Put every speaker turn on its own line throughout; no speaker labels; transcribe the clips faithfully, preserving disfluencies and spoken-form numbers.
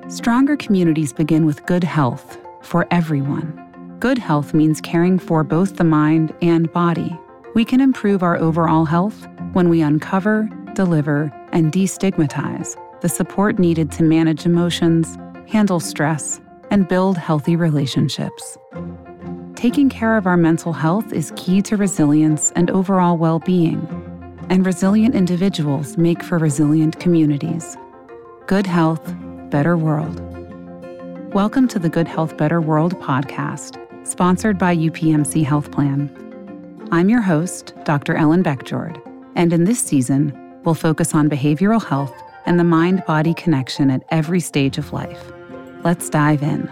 Stronger communities begin with good health for everyone. Good health means caring for both the mind and body. We can improve our overall health when we uncover, deliver, and destigmatize the support needed to manage emotions, handle stress, and build healthy relationships. Taking care of our mental health is key to resilience and overall well-being, and resilient individuals make for resilient communities. Good health, better world. Welcome to the Good Health, Better World podcast, sponsored by U P M C Health Plan. I'm your host, Doctor Ellen Beckjord, and in this season, we'll focus on behavioral health and the mind-body connection at every stage of life. Let's dive in.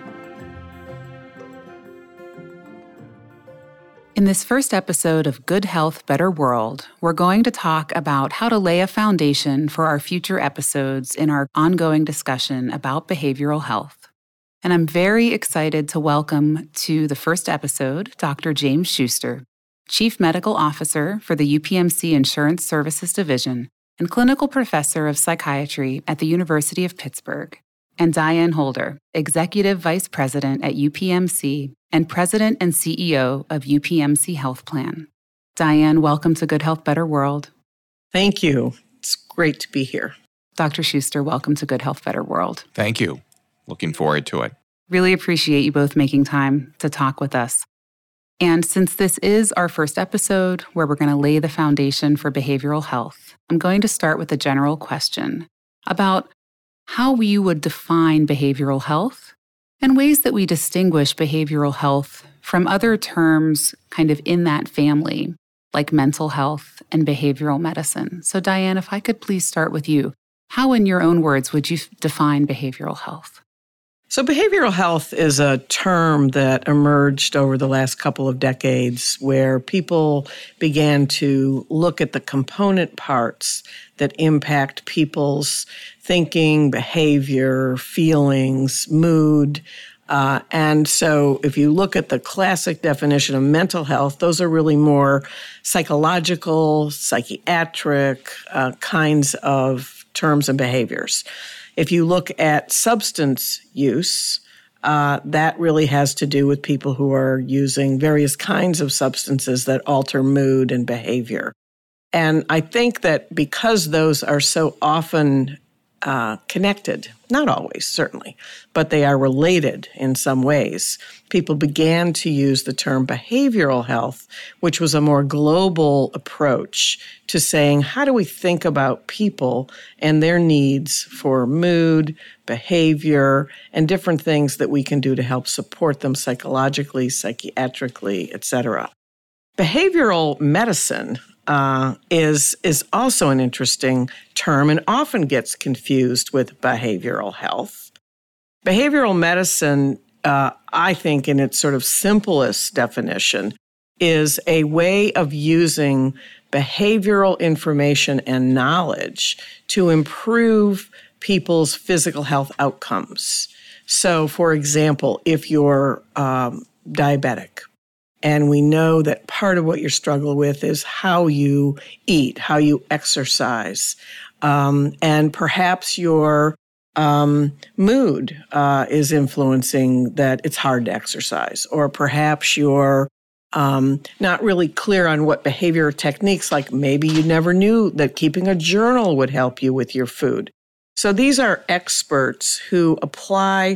In this first episode of Good Health, Better World, we're going to talk about how to lay a foundation for our future episodes in our ongoing discussion about behavioral health. And I'm very excited to welcome to the first episode Doctor James Schuster, Chief Medical Officer for the U P M C Insurance Services Division and Clinical Professor of Psychiatry at the University of Pittsburgh, and Diane Holder, Executive Vice President at U P M C and President and C E O of U P M C Health Plan. Diane, welcome to Good Health, Better World.
Thank you. It's great to be here.
Doctor Schuster, welcome to Good Health, Better World.
Thank you. Looking forward to it.
Really appreciate you both making time to talk with us. And since this is our first episode where we're going to lay the foundation for behavioral health, I'm going to start with a general question about how you would define behavioral health and ways that we distinguish behavioral health from other terms kind of in that family, like mental health and behavioral medicine. So Diane, if I could please start with you, how in your own words would you define behavioral health?
So behavioral health is a term that emerged over the last couple of decades where people began to look at the component parts that impact people's thinking, behavior, feelings, mood. Uh, and so if you look at the classic definition of mental health, those are really more psychological, psychiatric uh, kinds of terms and behaviors. If you look at substance use, uh, that really has to do with people who are using various kinds of substances that alter mood and behavior. And I think that because those are so often uh, connected, not always, certainly, but they are related in some ways, people began to use the term behavioral health, which was a more global approach to saying, how do we think about people and their needs for mood, behavior, and different things that we can do to help support them psychologically, psychiatrically, et cetera. Behavioral medicine Uh, is is also an interesting term and often gets confused with behavioral health. Behavioral medicine, uh, I think in its sort of simplest definition, is a way of using behavioral information and knowledge to improve people's physical health outcomes. So, for example, if you're um, diabetic, and we know that part of what you struggle with is how you eat, how you exercise, um, and perhaps your um, mood uh, is influencing that it's hard to exercise, or perhaps you're um, not really clear on what behavior techniques, like maybe you never knew that keeping a journal would help you with your food. So these are experts who apply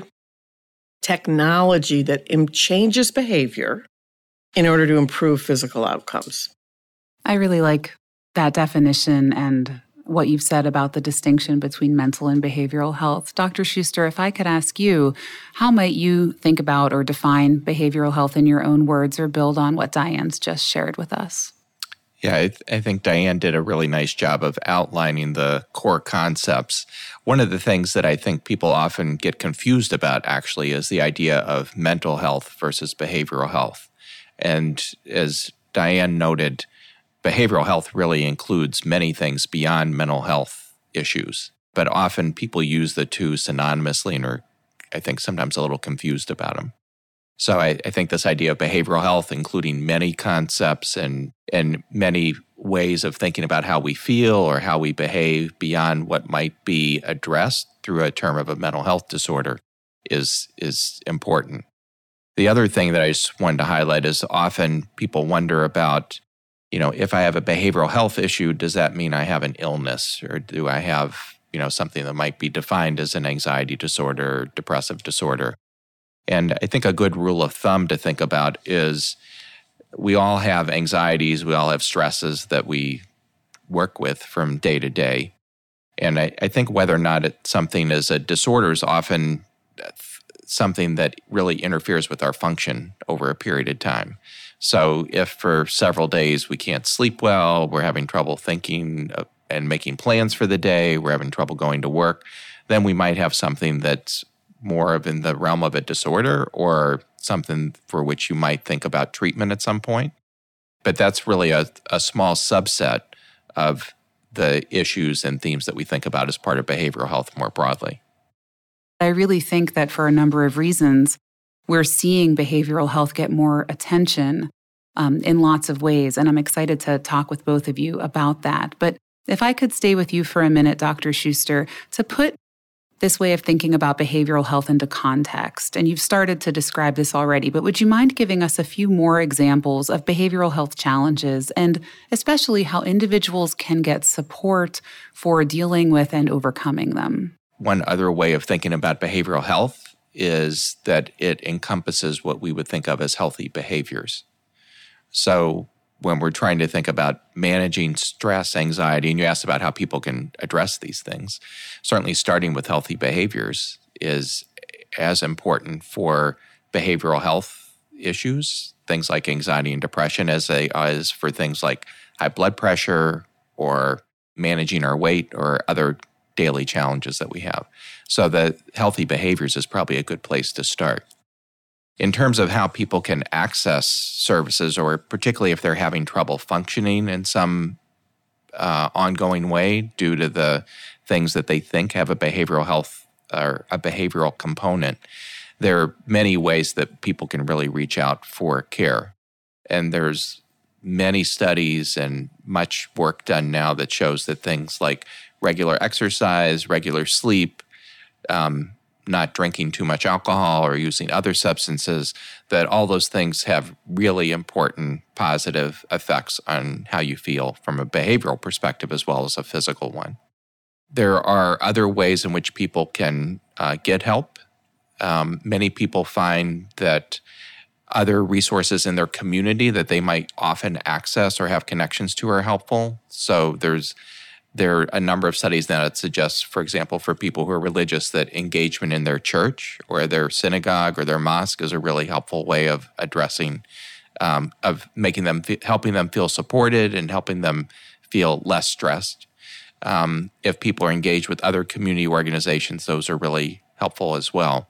technology that changes behavior in order to improve physical outcomes.
I really like that definition and what you've said about the distinction between mental and behavioral health. Doctor Schuster, if I could ask you, how might you think about or define behavioral health in your own words or build on what Diane's just shared with us?
Yeah, I, th- I think Diane did a really nice job of outlining the core concepts. One of the things that I think people often get confused about actually is the idea of mental health versus behavioral health. And as Diane noted, behavioral health really includes many things beyond mental health issues. But often people use the two synonymously and are, I think, sometimes a little confused about them. So I, I think this idea of behavioral health, including many concepts and, and many ways of thinking about how we feel or how we behave beyond what might be addressed through a term of a mental health disorder is, is important. The other thing that I just wanted to highlight is often people wonder about, you know, if I have a behavioral health issue, does that mean I have an illness, or do I have, you know, something that might be defined as an anxiety disorder or depressive disorder? And I think a good rule of thumb to think about is we all have anxieties, we all have stresses that we work with from day to day. And I, I think whether or not it, something is a disorder is often something that really interferes with our function over a period of time. So if for several days we can't sleep well, we're having trouble thinking and making plans for the day, we're having trouble going to work, then we might have something that's more of in the realm of a disorder or something for which you might think about treatment at some point. But that's really a, a small subset of the issues and themes that we think about as part of behavioral health more broadly.
I really think that for a number of reasons, we're seeing behavioral health get more attention um, in lots of ways. And I'm excited to talk with both of you about that. But if I could stay with you for a minute, Doctor Schuster, to put this way of thinking about behavioral health into context. And you've started to describe this already, but would you mind giving us a few more examples of behavioral health challenges and especially how individuals can get support for dealing with and overcoming them?
One other way of thinking about behavioral health is that it encompasses what we would think of as healthy behaviors. So when we're trying to think about managing stress, anxiety, and you asked about how people can address these things, certainly starting with healthy behaviors is as important for behavioral health issues, things like anxiety and depression, as they as for things like high blood pressure or managing our weight or other daily challenges that we have. So the healthy behaviors is probably a good place to start. In terms of how people can access services, or particularly if they're having trouble functioning in some uh, ongoing way due to the things that they think have a behavioral health or a behavioral component, there are many ways that people can really reach out for care. And there's many studies and much work done now that shows that things like regular exercise, regular sleep, um, not drinking too much alcohol or using other substances, that all those things have really important positive effects on how you feel from a behavioral perspective as well as a physical one. There are other ways in which people can uh, get help. Um, many people find that other resources in their community that they might often access or have connections to are helpful. So there's There are a number of studies now that suggest, for example, for people who are religious, that engagement in their church or their synagogue or their mosque is a really helpful way of addressing, um, of making them, helping them feel supported and helping them feel less stressed. Um, if people are engaged with other community organizations, those are really helpful as well.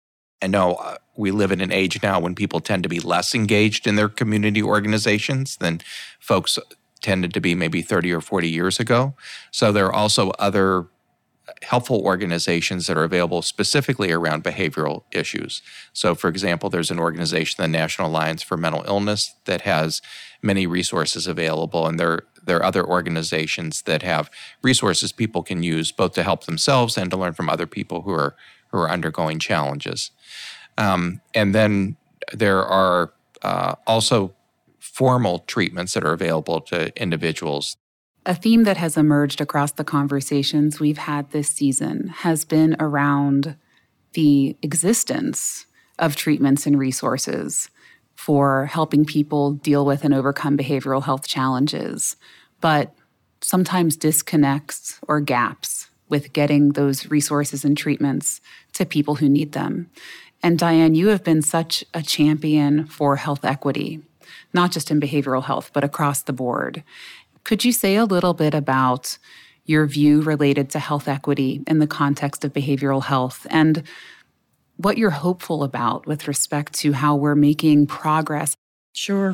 I know uh, we live in an age now when people tend to be less engaged in their community organizations than folks tended to be maybe thirty or forty years ago. So there are also other helpful organizations that are available specifically around behavioral issues. So for example, there's an organization, the National Alliance for Mental Illness, that has many resources available. And there, there are other organizations that have resources people can use both to help themselves and to learn from other people who are who are undergoing challenges. Um, and then there are uh, also formal treatments that are available to individuals.
A theme that has emerged across the conversations we've had this season has been around the existence of treatments and resources for helping people deal with and overcome behavioral health challenges, but sometimes disconnects or gaps with getting those resources and treatments to people who need them. And Diane, you have been such a champion for health equity, not just in behavioral health, but across the board. Could you say a little bit about your view related to health equity in the context of behavioral health and what you're hopeful about with respect to how we're making progress?
Sure.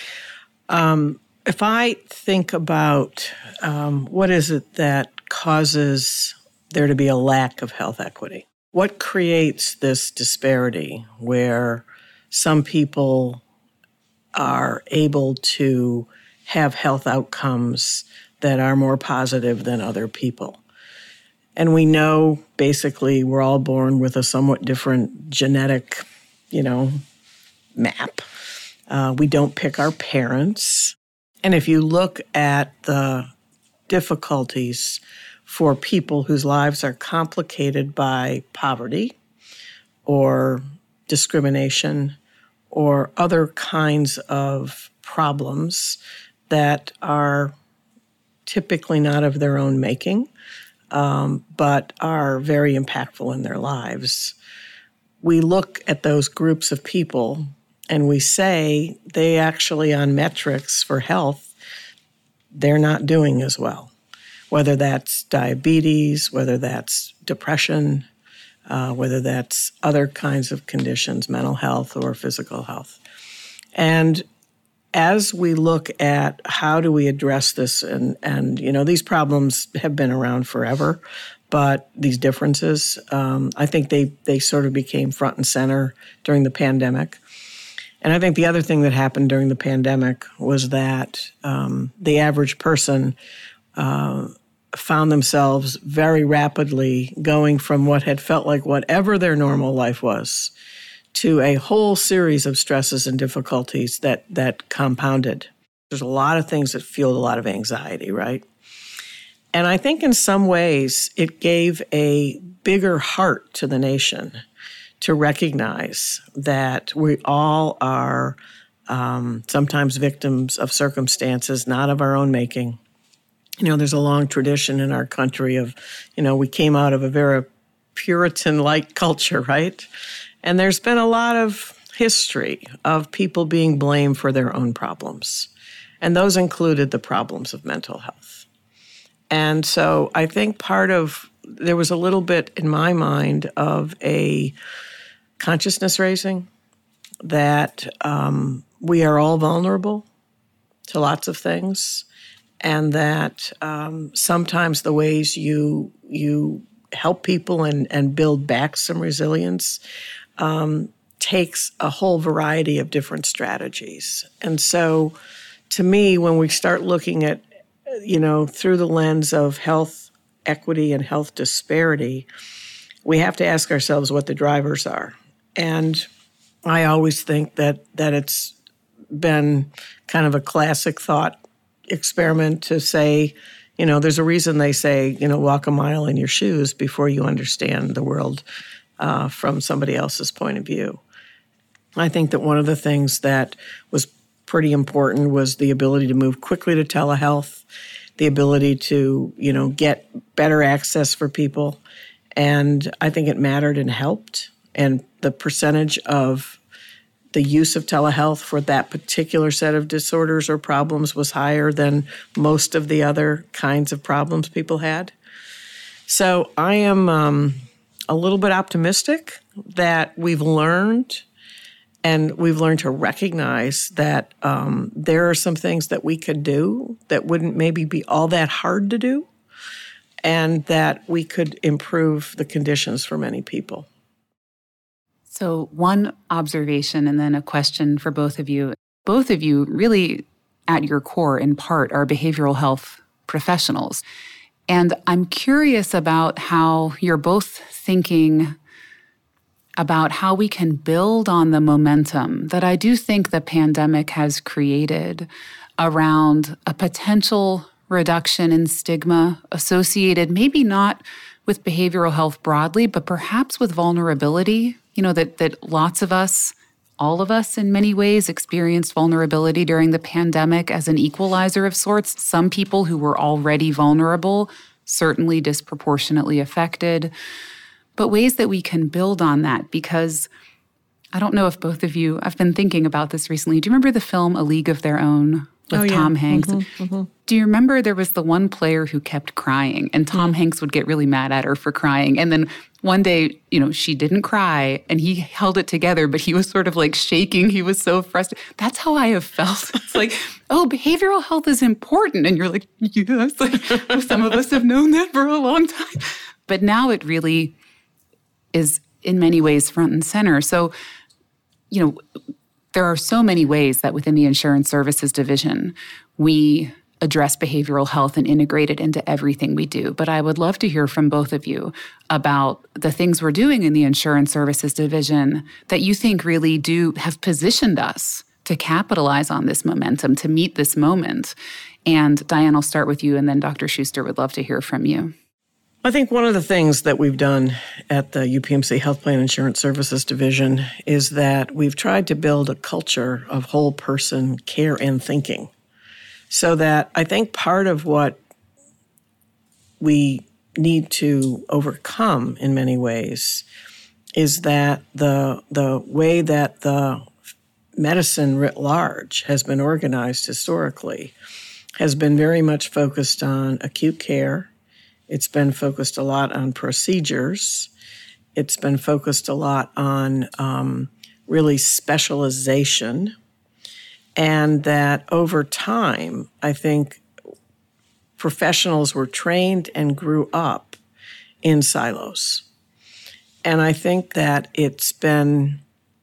Um, if I think about um, what is it that causes there to be a lack of health equity, what creates this disparity where some people are able to have health outcomes that are more positive than other people. And we know basically we're all born with a somewhat different genetic, you know, map. Uh, we don't pick our parents. And if you look at the difficulties for people whose lives are complicated by poverty or discrimination or other kinds of problems that are typically not of their own making, um, but are very impactful in their lives, we look at those groups of people and we say they actually, on metrics for health, they're not doing as well, whether that's diabetes, whether that's depression, uh, whether that's other kinds of conditions, mental health or physical health. And as we look at how do we address this, and, and you know, these problems have been around forever, but these differences, um, I think they, they sort of became front and center during the pandemic. And I think the other thing that happened during the pandemic was that um, the average person uh, found themselves very rapidly going from what had felt like whatever their normal life was to a whole series of stresses and difficulties that that compounded. There's a lot of things that fueled a lot of anxiety, right? And I think in some ways it gave a bigger heart to the nation to recognize that we all are um, sometimes victims of circumstances not of our own making. You know, there's a long tradition in our country of, you know, we came out of a very Puritan-like culture, right? And there's been a lot of history of people being blamed for their own problems. And those included the problems of mental health. And so I think part of, there was a little bit in my mind of a consciousness raising that um, we are all vulnerable to lots of things, and that um, sometimes the ways you you help people and, and build back some resilience um, takes a whole variety of different strategies. And so to me, when we start looking at, you know, through the lens of health equity and health disparity, we have to ask ourselves what the drivers are. And I always think that that it's been kind of a classic thought experiment to say, you know, there's a reason they say, you know, walk a mile in your shoes before you understand the world uh, from somebody else's point of view. I think that one of the things that was pretty important was the ability to move quickly to telehealth, the ability to, you know, get better access for people. And I think it mattered and helped. And the percentage of the use of telehealth for that particular set of disorders or problems was higher than most of the other kinds of problems people had. So I am um, a little bit optimistic that we've learned, and we've learned to recognize that um, there are some things that we could do that wouldn't maybe be all that hard to do, and that we could improve the conditions for many people.
So one observation and then a question for both of you. Both of you really, at your core, in part, are behavioral health professionals. And I'm curious about how you're both thinking about how we can build on the momentum that I do think the pandemic has created around a potential reduction in stigma associated maybe not with behavioral health broadly, but perhaps with vulnerability. You know, that that lots of us, all of us in many ways, experienced vulnerability during the pandemic as an equalizer of sorts. Some people who were already vulnerable, certainly disproportionately affected, but ways that we can build on that, because I don't know if both of you, I've been thinking about this recently. Do you remember the film A League of Their Own with
oh, yeah.
Tom Hanks?
Mm-hmm, mm-hmm.
Do you remember there was the one player who kept crying, and Tom mm-hmm. Hanks would get really mad at her for crying, and then one day, you know, she didn't cry and he held it together, but he was sort of like shaking. He was so frustrated. That's how I have felt. It's like, oh, behavioral health is important. And you're like, yes, like, some of us have known that for a long time. But now it really is in many ways front and center. So you know, there are so many ways that within the insurance services division, we address behavioral health and integrate it into everything we do. But I would love to hear from both of you about the things we're doing in the insurance services division that you think really do have positioned us to capitalize on this momentum, to meet this moment. And Diane, I'll start with you, and then Doctor Schuster would love to hear from you.
I think one of the things that we've done at the U P M C Health Plan Insurance Services Division is that we've tried to build a culture of whole person care and thinking. So that I think part of what we need to overcome in many ways is that the the way that the medicine writ large has been organized historically has been very much focused on acute care. It's been focused a lot on procedures. It's been focused a lot on um, really specialization. And that over time, I think professionals were trained and grew up in silos. And I think that it's been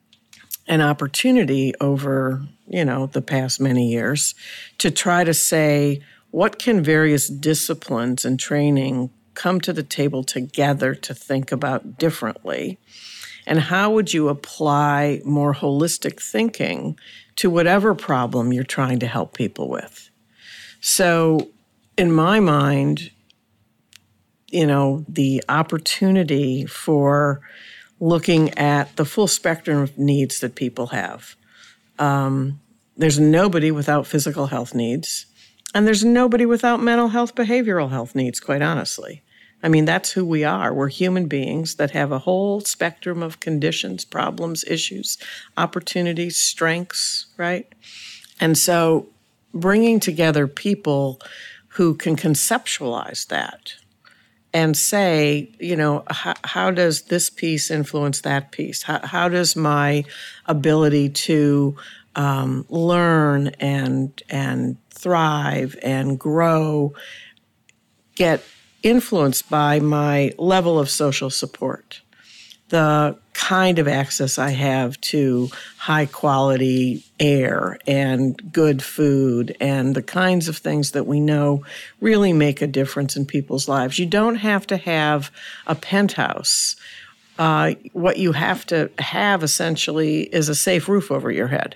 an opportunity over, you know, the past many years to try to say, what can various disciplines and training come to the table together to think about differently? And how would you apply more holistic thinking to whatever problem you're trying to help people with? So in my mind, you know, the opportunity for looking at the full spectrum of needs that people have. Um, there's nobody without physical health needs, and there's nobody without mental health, behavioral health needs, quite honestly. I mean, that's who we are. We're human beings that have a whole spectrum of conditions, problems, issues, opportunities, strengths, right? And so bringing together people who can conceptualize that and say, you know, how, how does this piece influence that piece? How, how does my ability to um, learn and and thrive and grow get influenced by my level of social support, the kind of access I have to high quality air and good food and the kinds of things that we know really make a difference in people's lives. You don't have to have a penthouse. Uh, what you have to have essentially is a safe roof over your head.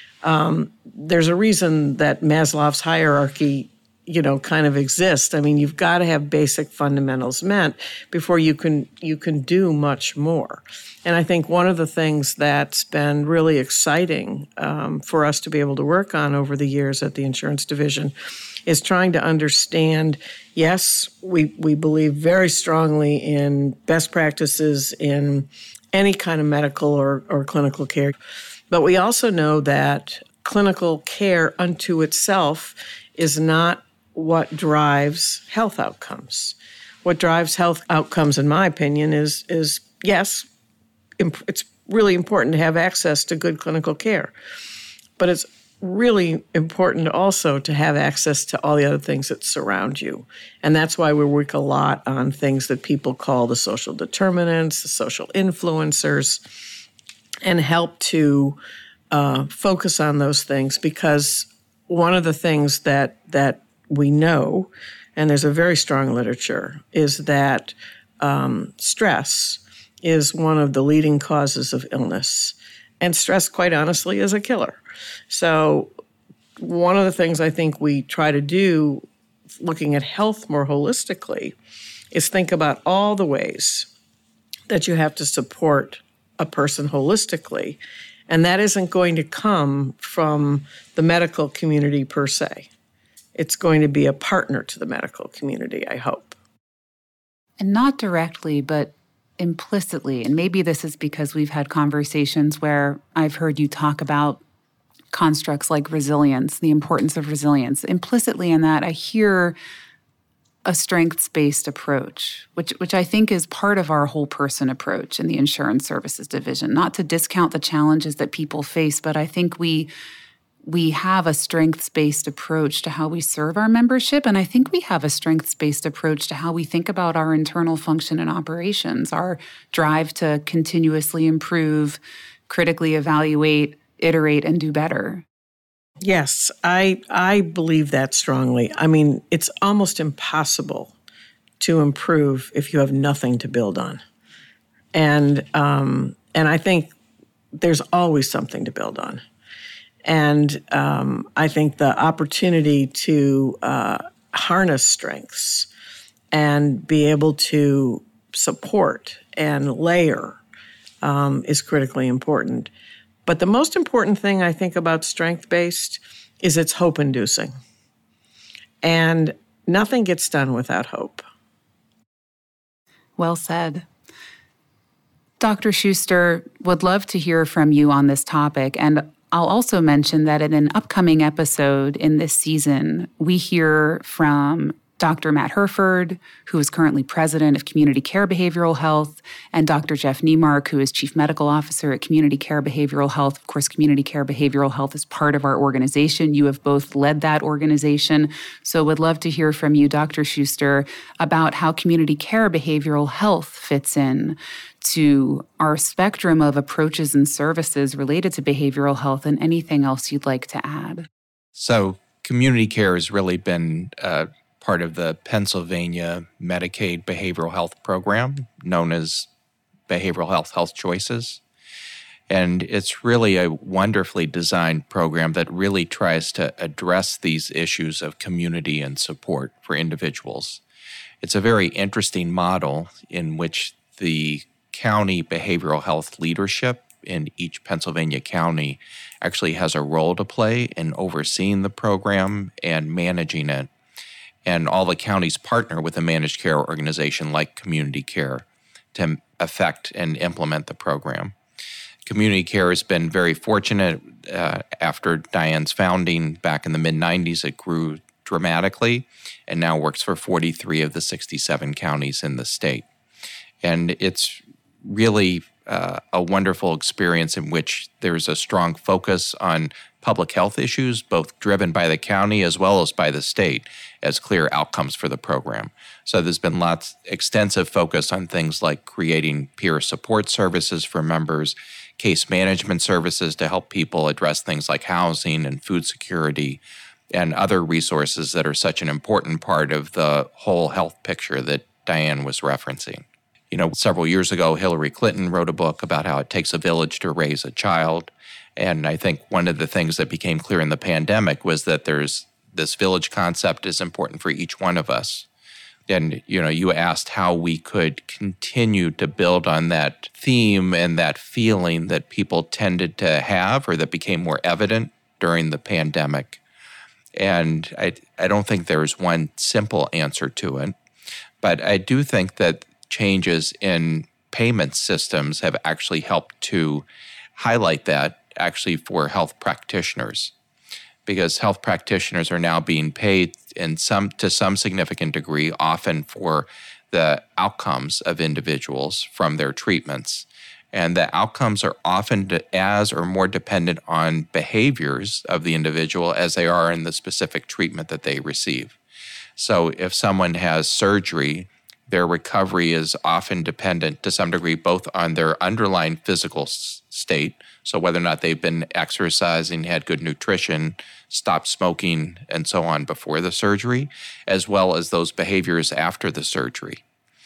Um, there's a reason that Maslow's hierarchy you know, kind of exist. I mean, you've got to have basic fundamentals met before you can you can do much more. And I think one of the things that's been really exciting um, for us to be able to work on over the years at the insurance division is trying to understand, yes, we, we believe very strongly in best practices in any kind of medical or, or clinical care, but we also know that clinical care unto itself is not what drives health outcomes. What drives health outcomes, in my opinion, is, is yes, imp- it's really important to have access to good clinical care, but it's really important also to have access to all the other things that surround you. And that's why we work a lot on things that people call the social determinants, the social influencers, and help to uh, focus on those things, because one of the things that that we know, and there's a very strong literature, is that um, stress is one of the leading causes of illness. And stress, quite honestly, is a killer. So one of the things I think we try to do, looking at health more holistically, is think about all the ways that you have to support a person holistically. And that isn't going to come from the medical community per se. It's going to be a partner to the medical community, I hope.
And not directly, but implicitly. And maybe this is because we've had conversations where I've heard you talk about constructs like resilience, the importance of resilience. Implicitly in that, I hear a strengths-based approach, which which I think is part of our whole person approach in the insurance services division. Not to discount the challenges that people face, but I think we we have a strengths-based approach to how we serve our membership, and I think we have a strengths-based approach to how we think about our internal function and operations, our drive to continuously improve, critically evaluate, iterate, and do better.
Yes, I I believe that strongly. I mean, it's almost impossible to improve if you have nothing to build on. And um, and I think there's always something to build on. And um, I think the opportunity to uh, harness strengths and be able to support and layer um, is critically important. But the most important thing I think about strength-based is it's hope-inducing. And nothing gets done without hope.
Well said. Doctor Schuster, would love to hear from you on this topic. And I'll also mention that in an upcoming episode in this season, we hear from Doctor Matt Herford, who is currently president of Community Care Behavioral Health, and Doctor Jeff Niemark, who is chief medical officer at Community Care Behavioral Health. Of course, Community Care Behavioral Health is part of our organization. You have both led that organization. So would love to hear from you, Doctor Schuster, about how Community Care Behavioral Health fits in to our spectrum of approaches and services related to behavioral health, and anything else you'd like to add.
So community care has really been uh, part of the Pennsylvania Medicaid behavioral health program known as Behavioral Health Health Choices. And it's really a wonderfully designed program that really tries to address these issues of community and support for individuals. It's a very interesting model in which the county behavioral health leadership in each Pennsylvania county actually has a role to play in overseeing the program and managing it. And all the counties partner with a managed care organization like Community Care to affect and implement the program. Community Care has been very fortunate. Uh, after Diane's founding back in the mid nineties, it grew dramatically and now works for forty-three of the sixty-seven counties in the state. And it's really uh, a wonderful experience in which there's a strong focus on public health issues, both driven by the county as well as by the state, as clear outcomes for the program. So there's been lots, extensive focus on things like creating peer support services for members, case management services to help people address things like housing and food security, and other resources that are such an important part of the whole health picture that Diane was referencing. You know, several years ago, Hillary Clinton wrote a book about how it takes a village to raise a child. And I think one of the things that became clear in the pandemic was that there's this village concept is important for each one of us. And, you know, you asked how we could continue to build on that theme and that feeling that people tended to have or that became more evident during the pandemic. And I, I don't think there's one simple answer to it. But I do think that changes in payment systems have actually helped to highlight that actually for health practitioners, because health practitioners are now being paid in some to some significant degree, often for the outcomes of individuals from their treatments. And the outcomes are often as or more dependent on behaviors of the individual as they are in the specific treatment that they receive. So if someone has surgery, their recovery is often dependent to some degree both on their underlying physical s- state, so whether or not they've been exercising, had good nutrition, stopped smoking, and so on before the surgery, as well as those behaviors after the surgery.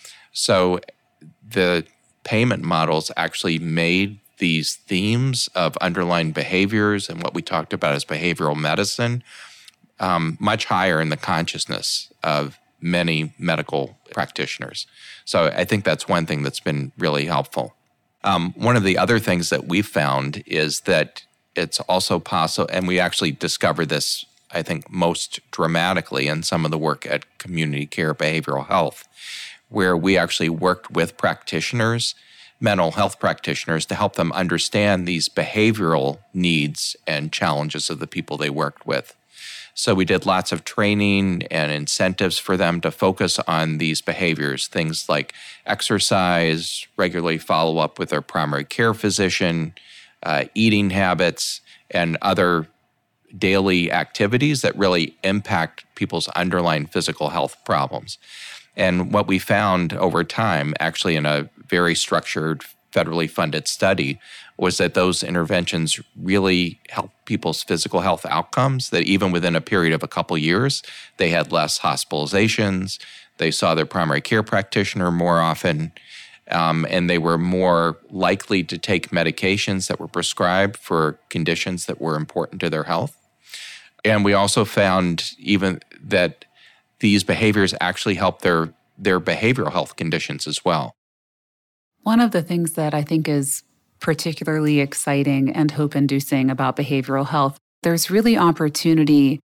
So the payment models actually made these themes of underlying behaviors and what we talked about as behavioral medicine um, much higher in the consciousness of many medical practitioners. So I think that's one thing that's been really helpful. Um, one of the other things that we've found is that it's also possible, and we actually discovered this, I think, most dramatically in some of the work at Community Care Behavioral Health, where we actually worked with practitioners, mental health practitioners, to help them understand these behavioral needs and challenges of the people they worked with. So we did lots of training and incentives for them to focus on these behaviors, things like exercise, regularly follow up with their primary care physician, uh, eating habits, and other daily activities that really impact people's underlying physical health problems. And what we found over time, actually in a very structured federally funded study was that those interventions really helped people's physical health outcomes, that even within a period of a couple years, they had less hospitalizations, they saw their primary care practitioner more often, um, and they were more likely to take medications that were prescribed for conditions that were important to their health. And we also found even that these behaviors actually help their, their behavioral health conditions as well.
One of the things that I think is particularly exciting and hope-inducing about behavioral health, there's really opportunity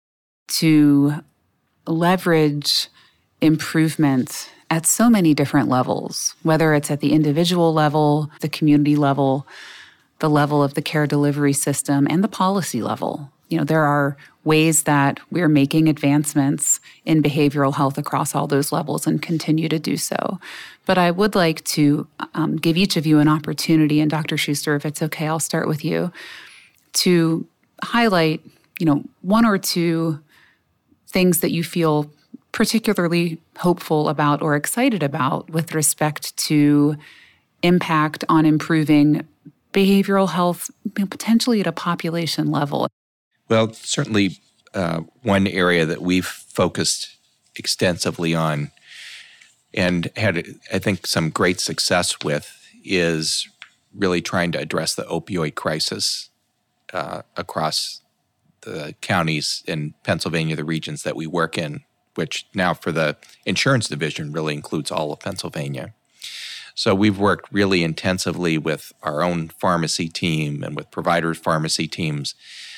to leverage improvement at so many different levels, whether it's at the individual level, the community level, the level of the care delivery system, and the policy level. You know, there are ways that we're making advancements in behavioral health across all those levels and continue to do so. But I would like to um, give each of you an opportunity, and Doctor Schuster, if it's okay, I'll start with you, to highlight, you know, one or two things that you feel particularly hopeful about or excited about with respect to impact on improving behavioral health, you know, potentially at a population level.
Well, certainly uh, one area that we've focused extensively on and had, I think, some great success with is really trying to address the opioid crisis uh, across the counties in Pennsylvania, the regions that we work in, which now for the insurance division really includes all of Pennsylvania. So we've worked really intensively with our own pharmacy team and with providers' pharmacy teams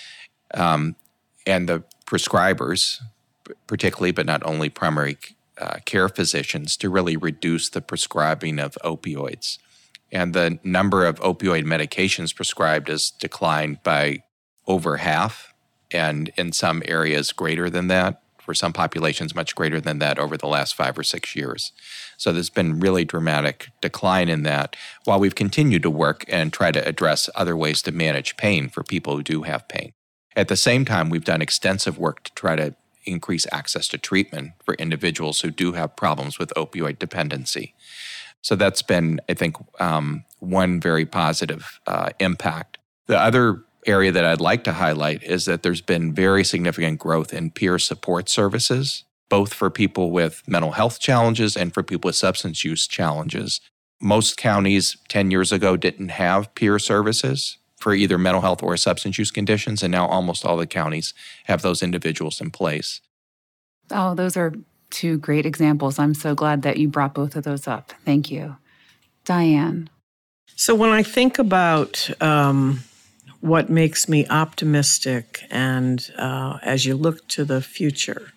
Um, and the prescribers, particularly, but not only primary uh, care physicians, to really reduce the prescribing of opioids. And the number of opioid medications prescribed has declined by over half, and in some areas greater than that, for some populations much greater than that over the last five or six years. So there's been really dramatic decline in that, while we've continued to work and try to address other ways to manage pain for people who do have pain. At the same time, we've done extensive work to try to increase access to treatment for individuals who do have problems with opioid dependency. So that's been, I think, um, one very positive uh, impact. The other area that I'd like to highlight is that there's been very significant growth in peer support services, both for people with mental health challenges and for people with substance use challenges. Most counties ten years ago didn't have peer services for either mental health or substance use conditions, and now almost all the counties have those individuals in place.
Oh, those are two great examples. I'm so glad that you brought both of those up. Thank you. Diane.
So when I think about um, what makes me optimistic, and uh, as you look to the future,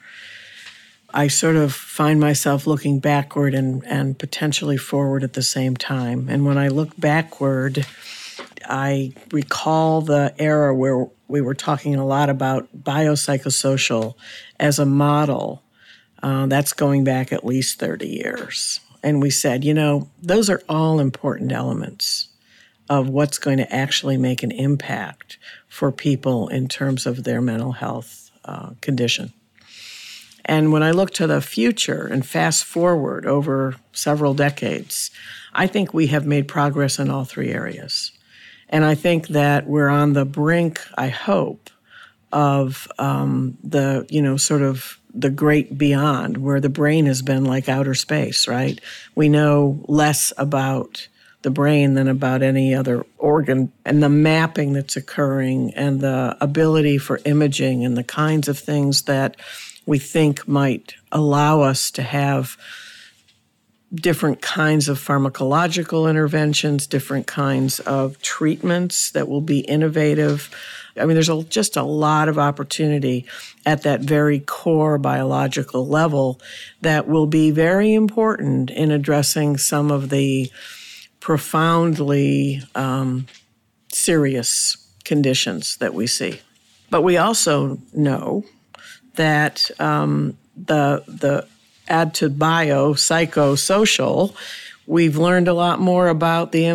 I sort of find myself looking backward and, and potentially forward at the same time. And when I look backward, I recall the era where we were talking a lot about biopsychosocial as a model. Uh, that's going back at least thirty years. And we said, you know, those are all important elements of what's going to actually make an impact for people in terms of their mental health uh, condition. And when I look to the future and fast forward over several decades, I think we have made progress in all three areas. And I think that we're on the brink, I hope, of um, the, you know, sort of the great beyond, where the brain has been like outer space, right? We know less about the brain than about any other organ, and the mapping that's occurring and the ability for imaging and the kinds of things that we think might allow us to have different kinds of pharmacological interventions, different kinds of treatments that will be innovative. I mean, there's a, just a lot of opportunity at that very core biological level that will be very important in addressing some of the profoundly um, serious conditions that we see. But we also know that um, the the add to bio, psychosocial, we've learned a lot more about the impact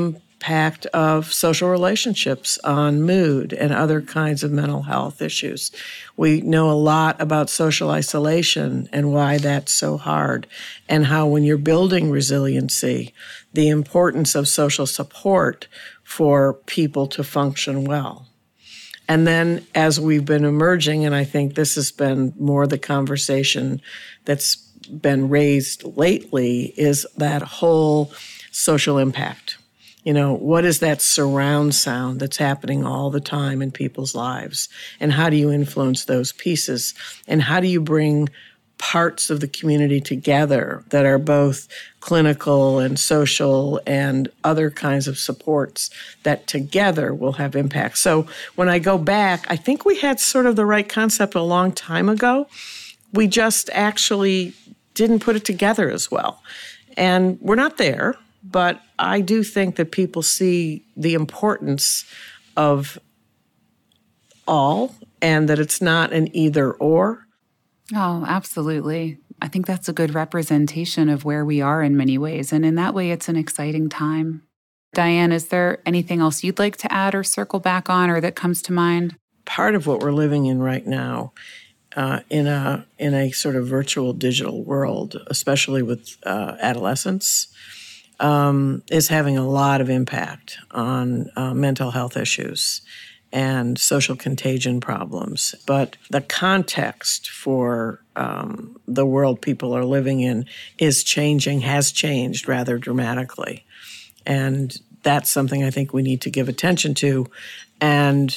impact of social relationships on mood and other kinds of mental health issues. We know a lot about social isolation and why that's so hard, and how when you're building resiliency, the importance of social support for people to function well. And then as we've been emerging, and I think this has been more the conversation that's been raised lately, is that whole social impact. You know, what is that surround sound that's happening all the time in people's lives? And how do you influence those pieces? And how do you bring parts of the community together that are both clinical and social and other kinds of supports that together will have impact? So when I go back, I think we had sort of the right concept a long time ago. We just actually didn't put it together as well. And we're not there, but I do think that people see the importance of all and that it's not an either or.
Oh, absolutely. I think that's a good representation of where we are in many ways. And in that way, it's an exciting time. Diane, is there anything else you'd like to add or circle back on or that comes to mind?
Part of what we're living in right now uh, in a in a sort of virtual digital world, especially with uh, adolescents, um, is having a lot of impact on uh, mental health issues and social contagion problems. But the context for um, the world people are living in is changing, has changed rather dramatically. And that's something I think we need to give attention to and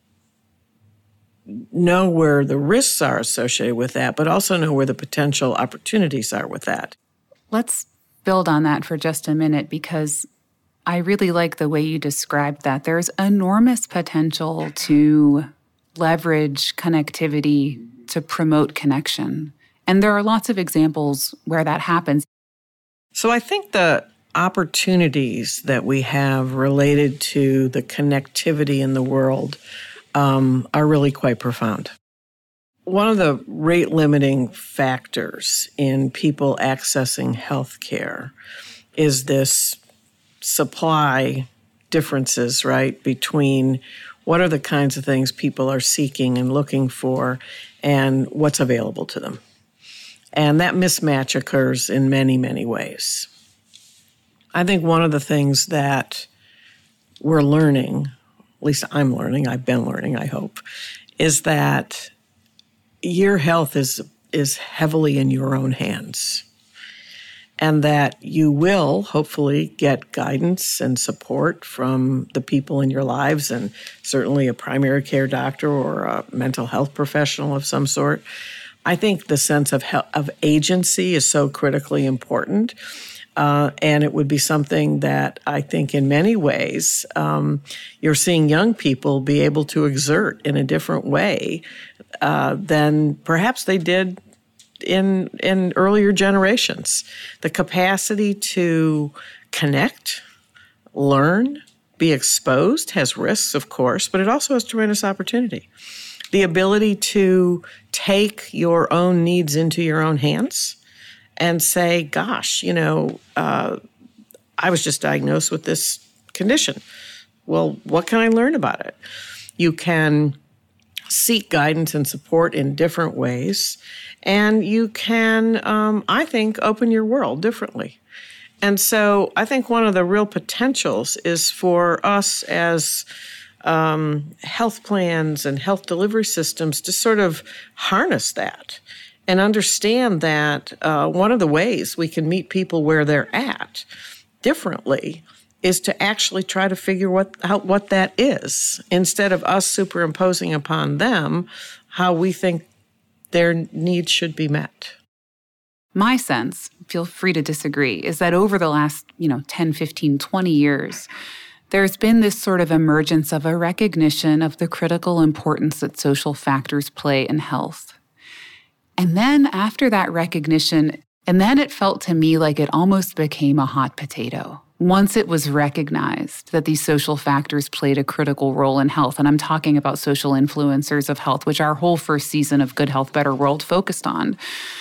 know where the risks are associated with that, but also know where the potential opportunities are with that.
Let's build on that for just a minute, because I really like the way you described that. There's enormous potential to leverage connectivity to promote connection. And there are lots of examples where that happens.
So I think the opportunities that we have related to the connectivity in the world um, are really quite profound. One of the rate limiting factors in people accessing healthcare is this supply differences, right, between what are the kinds of things people are seeking and looking for and what's available to them. And that mismatch occurs in many, many ways. I think one of the things that we're learning, at least I'm learning, I've been learning, I hope, is that your health is is heavily in your own hands. And that you will hopefully get guidance and support from the people in your lives, and certainly a primary care doctor or a mental health professional of some sort. I think the sense of he- of agency is so critically important, uh, and it would be something that I think in many ways um, you're seeing young people be able to exert in a different way uh, than perhaps they did in in earlier generations. The capacity to connect, learn, be exposed has risks, of course, but it also has tremendous opportunity. The ability to take your own needs into your own hands and say, gosh, you know, uh, I was just diagnosed with this condition. Well, what can I learn about it? You can seek guidance and support in different ways. And you can, um, I think, open your world differently. And so I think one of the real potentials is for us as um, health plans and health delivery systems to sort of harness that and understand that uh, one of the ways we can meet people where they're at differently is to actually try to figure what out what that is, instead of us superimposing upon them how we think their needs should be met.
My sense, feel free to disagree, is that over the last, you know, ten, fifteen, twenty years, there's been this sort of emergence of a recognition of the critical importance that social factors play in health. And then after that recognition, and then it felt to me like it almost became a hot potato. Once it was recognized that these social factors played a critical role in health, and I'm talking about social influencers of health, which our whole first season of Good Health, Better World focused on,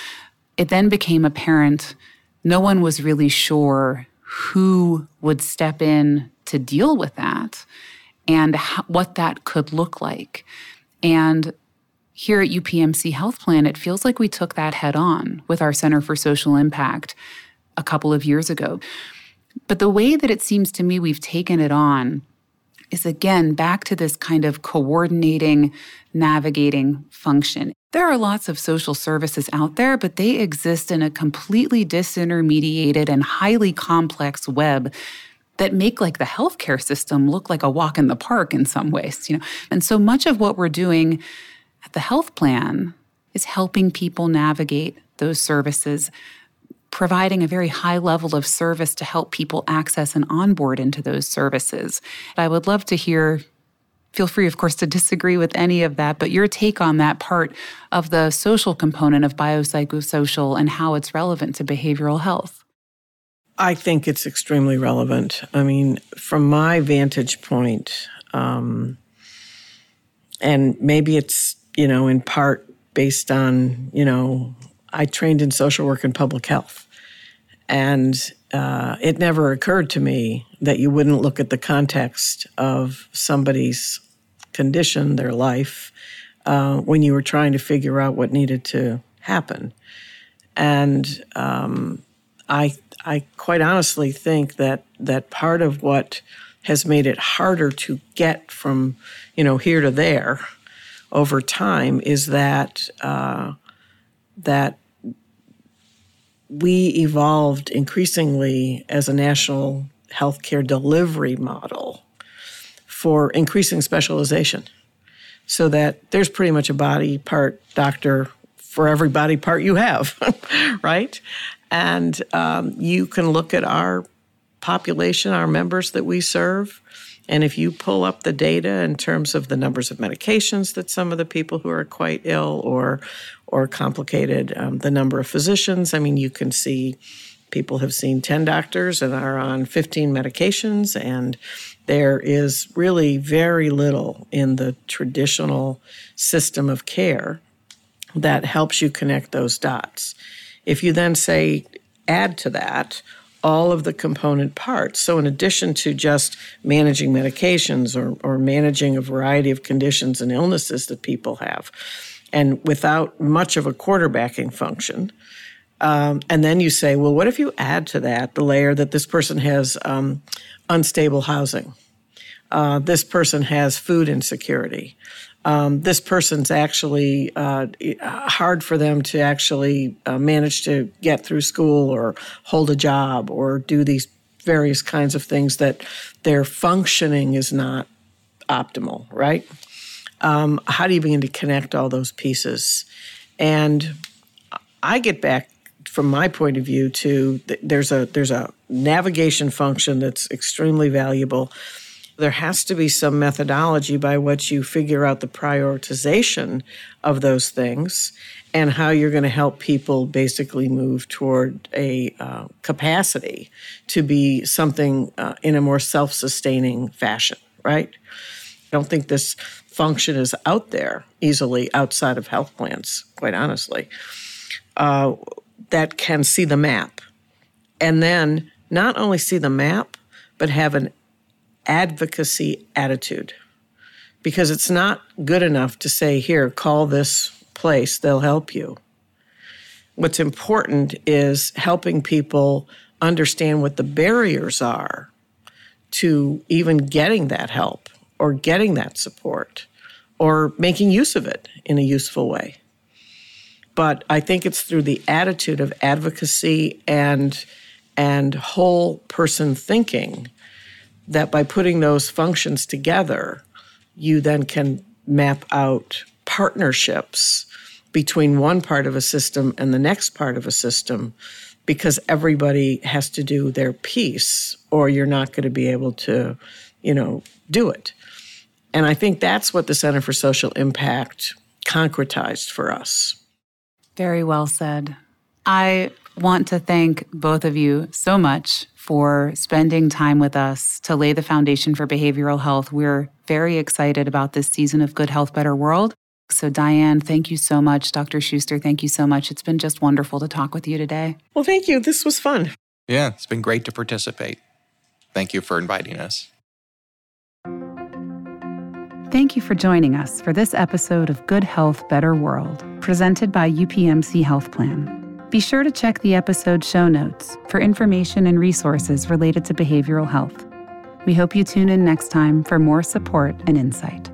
it then became apparent no one was really sure who would step in to deal with that and how, what that could look like. And here at U P M C Health Plan, it feels like we took that head on with our Center for Social Impact a couple of years ago. But the way that it seems to me we've taken it on is, again, back to this kind of coordinating, navigating function. There are lots of social services out there, but they exist in a completely disintermediated and highly complex web that make like the healthcare system look like a walk in the park in some ways, you know. And so much of what we're doing at the health plan is helping people navigate those services, providing a very high level of service to help people access and onboard into those services. I would love to hear, feel free, of course, to disagree with any of that, but your take on that part of the social component of biopsychosocial and how it's relevant to behavioral health.
I think it's extremely relevant. I mean, from my vantage point, um, and maybe it's, you know, in part based on, you know, I trained in social work and public health. And uh, it never occurred to me that you wouldn't look at the context of somebody's condition, their life, uh, when you were trying to figure out what needed to happen. And um, I I quite honestly think that that part of what has made it harder to get from, you know, here to there over time is that uh, that we evolved increasingly as a national healthcare delivery model for increasing specialization, so that there's pretty much a body part doctor for every body part you have, right? And um, you can look at our population, our members that we serve, and if you pull up the data in terms of the numbers of medications that some of the people who are quite ill or or complicated, um, the number of physicians, I mean, you can see people have seen ten doctors and are on fifteen medications, and there is really very little in the traditional system of care that helps you connect those dots. If you then say, add to that all of the component parts. So in addition to just managing medications or, or managing a variety of conditions and illnesses that people have, and without much of a quarterbacking function, um, and then you say, well, what if you add to that the layer that this person has um, unstable housing? Uh, this person has food insecurity. Um, this person's actually uh, hard for them to actually uh, manage to get through school or hold a job or do these various kinds of things that their functioning is not optimal, right? Um, how do you begin to connect all those pieces? And I get back, from my point of view, to th- there's a there's a navigation function that's extremely valuable. There has to be some methodology by which you figure out the prioritization of those things and how you're going to help people basically move toward a uh, capacity to be something uh, in a more self-sustaining fashion, right? I don't think this function is out there easily outside of health plans, quite honestly, uh, that can see the map. And then not only see the map, but have an advocacy attitude. Because it's not good enough to say, here, call this place, they'll help you. What's important is helping people understand what the barriers are to even getting that help or getting that support or making use of it in a useful way. But I think it's through the attitude of advocacy and, and whole person thinking that by putting those functions together, you then can map out partnerships between one part of a system and the next part of a system, because everybody has to do their piece or you're not going to be able to, you know, do it. And I think that's what the Center for Social Impact concretized for us.
Very well said. I want to thank both of you so much for spending time with us to lay the foundation for behavioral health. We're very excited about this season of Good Health, Better World. So Diane, thank you so much. Doctor Schuster, thank you so much. It's been just wonderful to talk with you today.
Well, thank you. This was fun.
Yeah, it's been great to participate. Thank you for inviting us.
Thank you for joining us for this episode of Good Health, Better World, presented by U P M C Health Plan. Be sure to check the episode show notes for information and resources related to behavioral health. We hope you tune in next time for more support and insight.